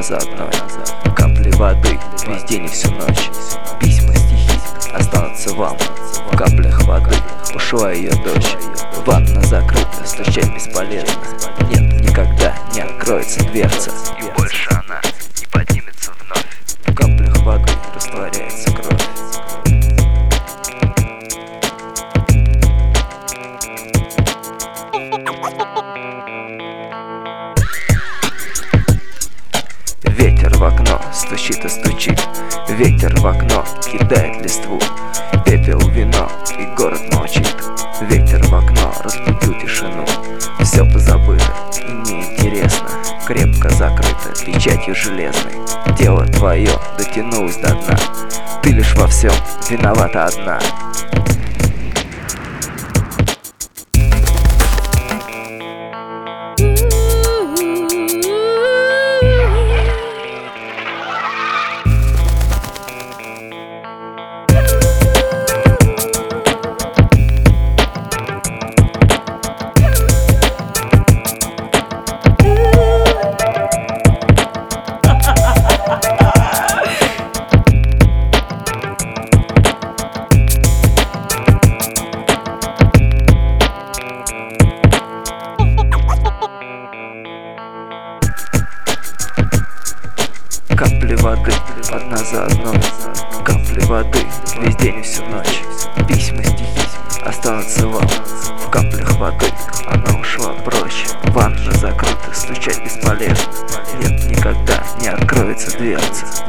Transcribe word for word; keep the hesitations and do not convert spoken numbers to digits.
за одной. Капли воды весь день и всю ночь. Письма, стихи останутся вам. В каплях воды ушла ее дочь. Ванна закрыта, стучать бесполезно. Нет, никогда не откроется дверца, и больше она не поднимется вновь. В каплях воды растворяется кровь. Ветер в окно стучит и стучит. Ветер в окно кидает листву. Пепел, вино и город молчит. Ветер в окно разбудил тишину. Все позабыто и неинтересно. Крепко закрыто печатью железной. Дело твое дотянулось до дна. Ты лишь во всем виновата одна. Капли воды, одна за одной. Капли воды, весь день и всю ночь. Письма, стихи останутся вам. В каплях воды она ушла прочь. Ванна закрыта, стучать бесполезно. Нет, никогда не откроется дверца.